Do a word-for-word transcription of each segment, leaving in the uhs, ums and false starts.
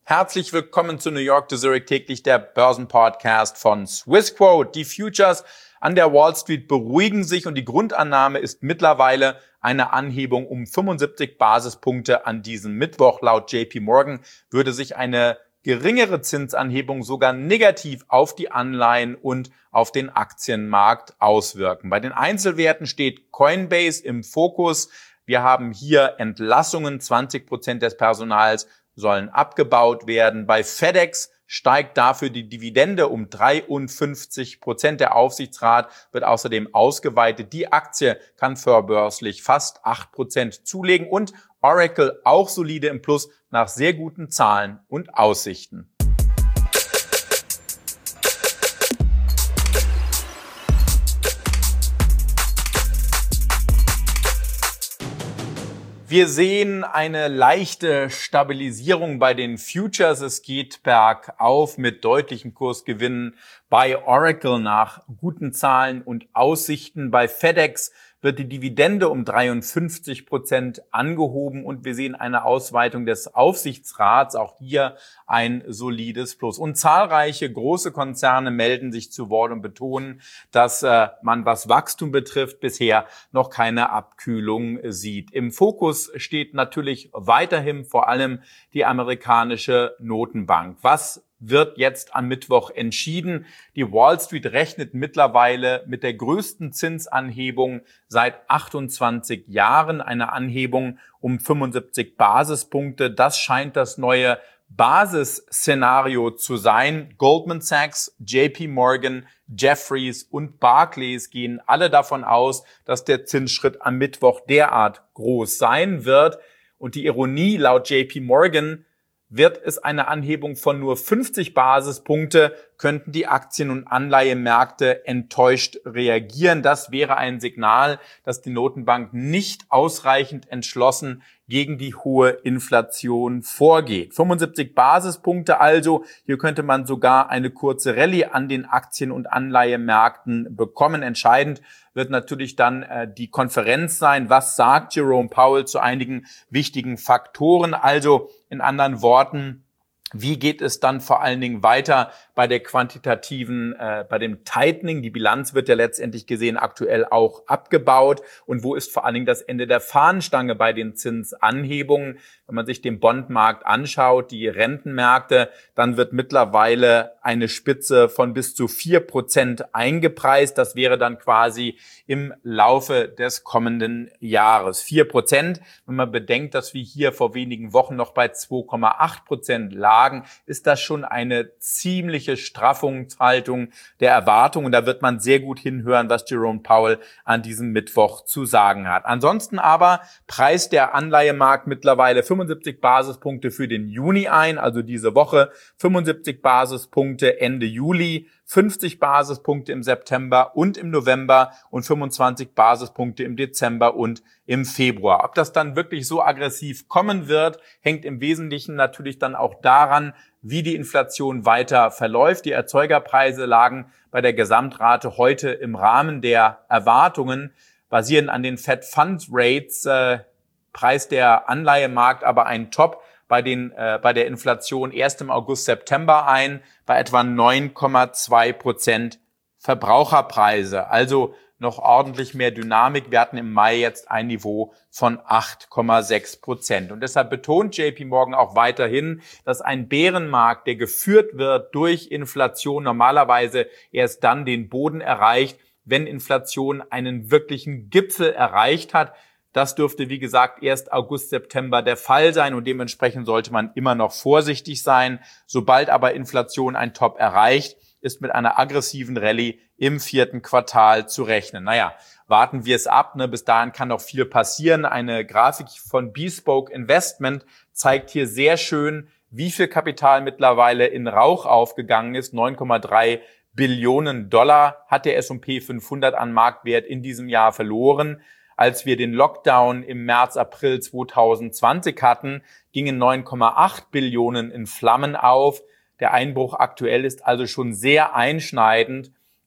Herzlich willkommen zu New York to Zurich täglich, der Börsenpodcast von Swissquote. Die Futures an der Wall Street beruhigen sich und die Grundannahme ist mittlerweile eine Anhebung um fünfundsiebzig Basispunkte an diesem Mittwoch. Laut J P Morgan würde sich eine geringere Zinsanhebung sogar negativ auf die Anleihen und auf den Aktienmarkt auswirken. Bei den Einzelwerten steht Coinbase im Fokus. Wir haben hier Entlassungen, zwanzig Prozent des Personals sollen abgebaut werden. Bei FedEx steigt dafür die Dividende um dreiundfünfzig Prozent. Der Aufsichtsrat wird außerdem ausgeweitet. Die Aktie kann vorbörslich fast acht Prozent zulegen und Oracle auch solide im Plus nach sehr guten Zahlen und Aussichten. Wir sehen eine leichte Stabilisierung bei den Futures. Es geht bergauf mit deutlichen Kursgewinnen bei Oracle nach guten Zahlen und Aussichten. Bei FedEx wird die Dividende um dreiundfünfzig Prozent angehoben und wir sehen eine Ausweitung des Aufsichtsrats, auch hier ein solides Plus. Und zahlreiche große Konzerne melden sich zu Wort und betonen, dass äh, man, was Wachstum betrifft, bisher noch keine Abkühlung sieht. Im Fokus steht natürlich weiterhin vor allem die amerikanische Notenbank. Was wird jetzt am Mittwoch entschieden? Die Wall Street rechnet mittlerweile mit der größten Zinsanhebung seit achtundzwanzig Jahren, eine Anhebung um fünfundsiebzig Basispunkte. Das scheint das neue Basisszenario zu sein. Goldman Sachs, J P Morgan, Jefferies und Barclays gehen alle davon aus, dass der Zinsschritt am Mittwoch derart groß sein wird. Und die Ironie laut J P Morgan: wird es eine Anhebung von nur fünfzig Basispunkte, könnten die Aktien- und Anleihemärkte enttäuscht reagieren. Das wäre ein Signal, dass die Notenbank nicht ausreichend entschlossen gegen die hohe Inflation vorgeht. fünfundsiebzig Basispunkte also. Hier könnte man sogar eine kurze Rallye an den Aktien- und Anleihemärkten bekommen. Entscheidend wird natürlich dann äh, die Konferenz sein. Was sagt Jerome Powell zu einigen wichtigen Faktoren? Also in anderen Worten, wie geht es dann vor allen Dingen weiter bei der quantitativen, äh, bei dem Tightening? Die Bilanz wird ja letztendlich gesehen aktuell auch abgebaut. Und wo ist vor allen Dingen das Ende der Fahnenstange bei den Zinsanhebungen? Wenn man sich den Bondmarkt anschaut, die Rentenmärkte, dann wird mittlerweile eine Spitze von bis zu vier Prozent eingepreist. Das wäre dann quasi im Laufe des kommenden Jahres. vier Prozent, wenn man bedenkt, dass wir hier vor wenigen Wochen noch bei zwei Komma acht Prozent lagen, ist das schon eine ziemliche Straffungshaltung der Erwartungen. Und da wird man sehr gut hinhören, was Jerome Powell an diesem Mittwoch zu sagen hat. Ansonsten aber preist der Anleihemarkt mittlerweile fünfundsiebzig Basispunkte für den Juni ein, also diese Woche, fünfundsiebzig Basispunkte Ende Juli, fünfzig Basispunkte im September und im November und fünfundzwanzig Basispunkte im Dezember und im Februar. Ob das dann wirklich so aggressiv kommen wird, hängt im Wesentlichen natürlich dann auch daran, wie die Inflation weiter verläuft. Die Erzeugerpreise lagen bei der Gesamtrate heute im Rahmen der Erwartungen, basierend an den Fed Funds Rates, äh, preist der Anleihemarkt aber einen Top bei den äh, bei der Inflation erst im August, September ein, bei etwa neun Komma zwei Prozent Verbraucherpreise. Also noch ordentlich mehr Dynamik. Wir hatten im Mai jetzt ein Niveau von acht Komma sechs Prozent. Und deshalb betont J P Morgan auch weiterhin, dass ein Bärenmarkt, der geführt wird durch Inflation, normalerweise erst dann den Boden erreicht, wenn Inflation einen wirklichen Gipfel erreicht hat. Das dürfte, wie gesagt, erst August, September der Fall sein und dementsprechend sollte man immer noch vorsichtig sein. Sobald aber Inflation ein Top erreicht, ist mit einer aggressiven Rallye im vierten Quartal zu rechnen. Naja, warten wir es ab. Ne? Bis dahin kann noch viel passieren. Eine Grafik von Bespoke Investment zeigt hier sehr schön, wie viel Kapital mittlerweile in Rauch aufgegangen ist. neun Komma drei Billionen Dollar hat der S und P fünfhundert an Marktwert in diesem Jahr verloren. Als wir den Lockdown im März, April zweitausendzwanzig hatten, gingen neun Komma acht Billionen in Flammen auf. Der Einbruch aktuell ist also schon sehr einschneidend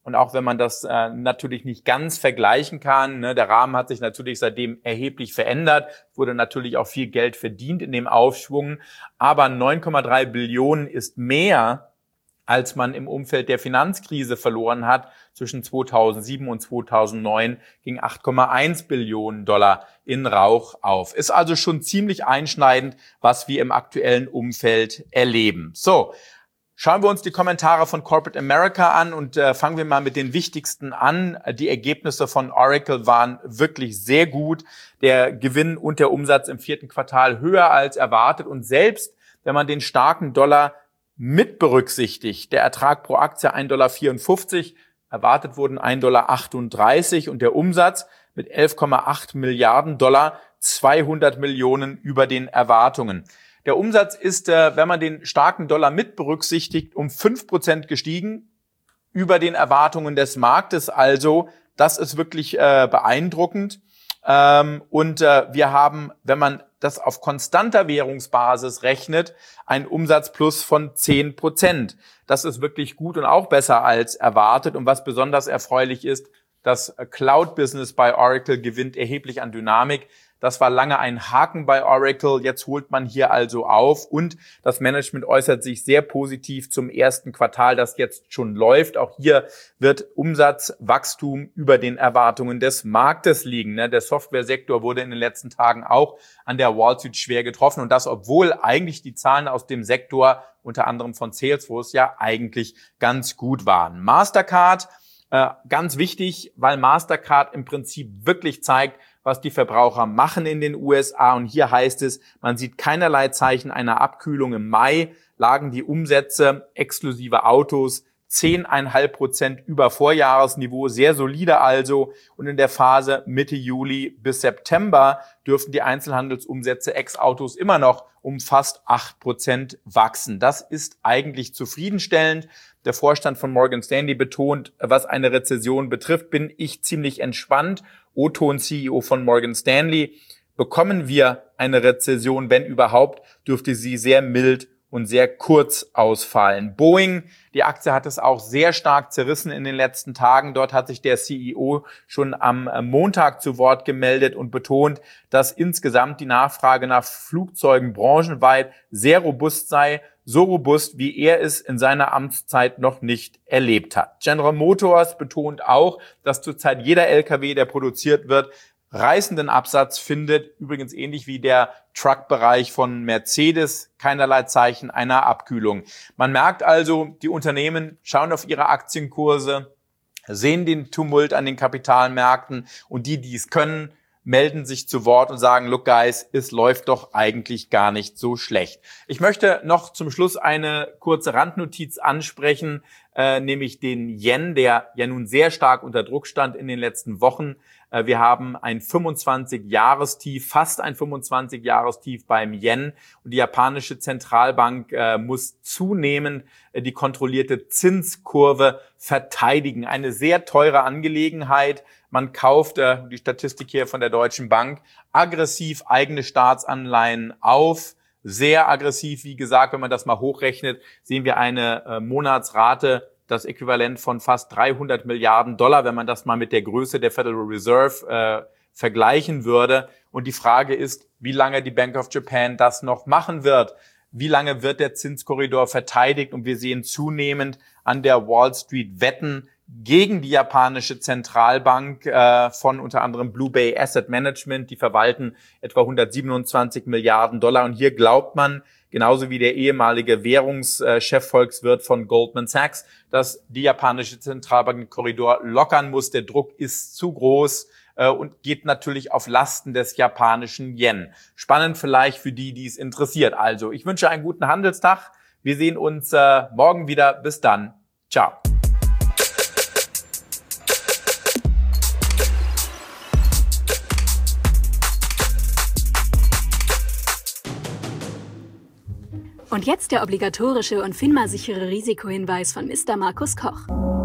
Und auch wenn man das äh, natürlich nicht ganz vergleichen kann, ne, der Rahmen hat sich natürlich seitdem erheblich verändert, wurde natürlich auch viel Geld verdient in dem Aufschwung, aber neun Komma drei Billionen ist mehr, als man im Umfeld der Finanzkrise verloren hat. Zwischen zweitausendsieben und zweitausendneun ging acht Komma eins Billionen Dollar in Rauch auf. Ist also schon ziemlich einschneidend, was wir im aktuellen Umfeld erleben. So. Schauen wir uns die Kommentare von Corporate America an und äh, fangen wir mal mit den wichtigsten an. Die Ergebnisse von Oracle waren wirklich sehr gut. Der Gewinn und der Umsatz im vierten Quartal höher als erwartet. Und selbst wenn man den starken Dollar mit berücksichtigt, der Ertrag pro Aktie ein Komma vierundfünfzig Dollar, erwartet wurden ein Komma achtunddreißig Dollar und der Umsatz mit elf Komma acht Milliarden Dollar, zweihundert Millionen über den Erwartungen. Der Umsatz ist, wenn man den starken Dollar mit berücksichtigt, um fünf Prozent gestiegen, über den Erwartungen des Marktes. Also, das ist wirklich beeindruckend. Und wir haben, wenn man das auf konstanter Währungsbasis rechnet, einen Umsatzplus von zehn Prozent. Das ist wirklich gut und auch besser als erwartet. Und was besonders erfreulich ist, das Cloud-Business bei Oracle gewinnt erheblich an Dynamik. Das war lange ein Haken bei Oracle. Jetzt holt man hier also auf und das Management äußert sich sehr positiv zum ersten Quartal, das jetzt schon läuft. Auch hier wird Umsatzwachstum über den Erwartungen des Marktes liegen. Der Softwaresektor wurde in den letzten Tagen auch an der Wall Street schwer getroffen und das, obwohl eigentlich die Zahlen aus dem Sektor, unter anderem von Salesforce, ja eigentlich ganz gut waren. Mastercard, ganz wichtig, weil Mastercard im Prinzip wirklich zeigt, was die Verbraucher machen in den U S A. Und hier heißt es, man sieht keinerlei Zeichen einer Abkühlung. Im Mai lagen die Umsätze exklusive Autos zehn Komma fünf Prozent über Vorjahresniveau, sehr solide also. Und in der Phase Mitte Juli bis September dürften die Einzelhandelsumsätze ex-Autos immer noch um fast acht Prozent wachsen. Das ist eigentlich zufriedenstellend. Der Vorstand von Morgan Stanley betont, was eine Rezession betrifft, bin ich ziemlich entspannt. O-Ton, C E O von Morgan Stanley, bekommen wir eine Rezession, wenn überhaupt, dürfte sie sehr mild und sehr kurz ausfallen. Boeing, die Aktie hat es auch sehr stark zerrissen in den letzten Tagen. Dort hat sich der C E O schon am Montag zu Wort gemeldet und betont, dass insgesamt die Nachfrage nach Flugzeugen branchenweit sehr robust sei, so robust, wie er es in seiner Amtszeit noch nicht erlebt hat. General Motors betont auch, dass zurzeit jeder L K W, der produziert wird, reißenden Absatz findet, übrigens ähnlich wie der Truck-Bereich von Mercedes, keinerlei Zeichen einer Abkühlung. Man merkt also, die Unternehmen schauen auf ihre Aktienkurse, sehen den Tumult an den Kapitalmärkten und die, die es können, melden sich zu Wort und sagen, look guys, es läuft doch eigentlich gar nicht so schlecht. Ich möchte noch zum Schluss eine kurze Randnotiz ansprechen, äh, nämlich den Yen, der ja nun sehr stark unter Druck stand in den letzten Wochen. Äh, wir haben ein fünfundzwanzig-Jahrestief, fast ein fünfundzwanzig-Jahrestief beim Yen und die japanische Zentralbank äh, muss zunehmend äh, die kontrollierte Zinskurve verteidigen. Eine sehr teure Angelegenheit. Man kauft, äh, die Statistik hier von der Deutschen Bank, aggressiv eigene Staatsanleihen auf. Sehr aggressiv, wie gesagt, wenn man das mal hochrechnet, sehen wir eine äh, Monatsrate, das Äquivalent von fast dreihundert Milliarden Dollar, wenn man das mal mit der Größe der Federal Reserve äh, vergleichen würde. Und die Frage ist, wie lange die Bank of Japan das noch machen wird. Wie lange wird der Zinskorridor verteidigt? Und wir sehen zunehmend an der Wall Street Wetten gegen die japanische Zentralbank äh, von unter anderem Blue Bay Asset Management. Die verwalten etwa hundertsiebenundzwanzig Milliarden Dollar. Und hier glaubt man, genauso wie der ehemalige Währungschefvolkswirt von Goldman Sachs, dass die japanische Zentralbank den Korridor lockern muss. Der Druck ist zu groß äh, und geht natürlich auf Lasten des japanischen Yen. Spannend vielleicht für die, die es interessiert. Also, ich wünsche einen guten Handelstag. Wir sehen uns äh, morgen wieder. Bis dann. Ciao. Und jetzt der obligatorische und FINMA-sichere Risikohinweis von Mister Markus Koch.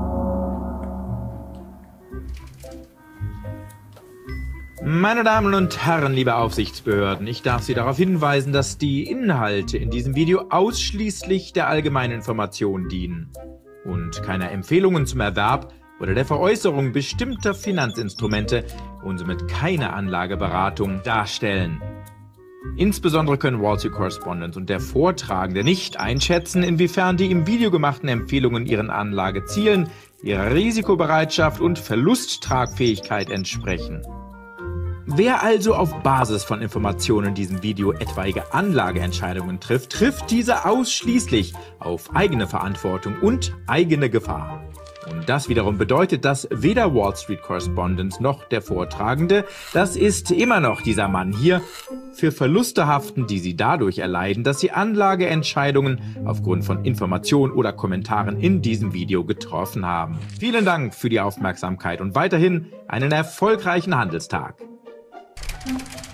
Meine Damen und Herren, liebe Aufsichtsbehörden, ich darf Sie darauf hinweisen, dass die Inhalte in diesem Video ausschließlich der allgemeinen Information dienen und keiner Empfehlungen zum Erwerb oder der Veräußerung bestimmter Finanzinstrumente und somit keine Anlageberatung darstellen. Insbesondere können Wall Street Correspondent und der Vortragende nicht einschätzen, inwiefern die im Video gemachten Empfehlungen ihren Anlagezielen, ihrer Risikobereitschaft und Verlusttragfähigkeit entsprechen. Wer also auf Basis von Informationen in diesem Video etwaige Anlageentscheidungen trifft, trifft diese ausschließlich auf eigene Verantwortung und eigene Gefahr. Und das wiederum bedeutet, dass weder Wall Street Correspondent noch der Vortragende, das ist immer noch dieser Mann hier, für Verluste haften, die sie dadurch erleiden, dass sie Anlageentscheidungen aufgrund von Informationen oder Kommentaren in diesem Video getroffen haben. Vielen Dank für die Aufmerksamkeit und weiterhin einen erfolgreichen Handelstag.